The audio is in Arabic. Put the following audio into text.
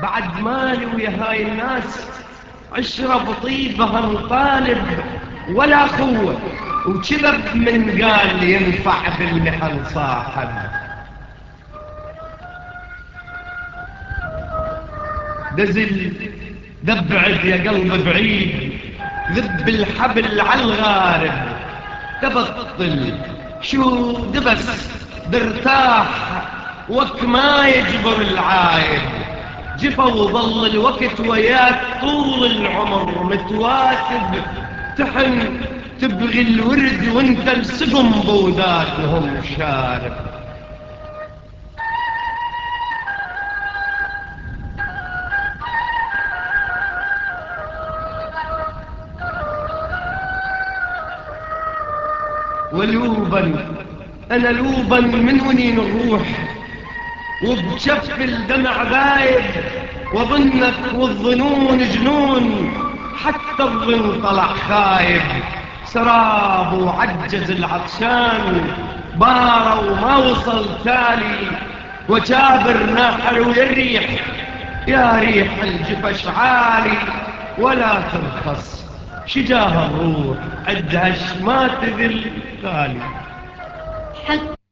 بعد مالي ويا هاي الناس عشرة بطيبها نطالب ولا أخوة، وكذب من قال ينفع بالمحن صاحب. دزل دبعد يا قلب بعيد، ذب الحبل على الغارب، تبطل شو دبس برتاح وك ما يجبر العايب. جفا وظل الوقت وياك طول العمر متواتب، تحن تبغي الورد وانت السقم بوداتهم شارب. ولوبا أنا لوبا من ونين الروح، وبشف الدمع غايب، وظنك والظنون جنون، حتى الظن طلع خايب. سراب وعجز العطشان، بارة وما وصل تالي، وجابر ناحر ويريح، يا ريح الجفش عالي ولا ترخص. شجاه الروح عدهش ما تذل غالي.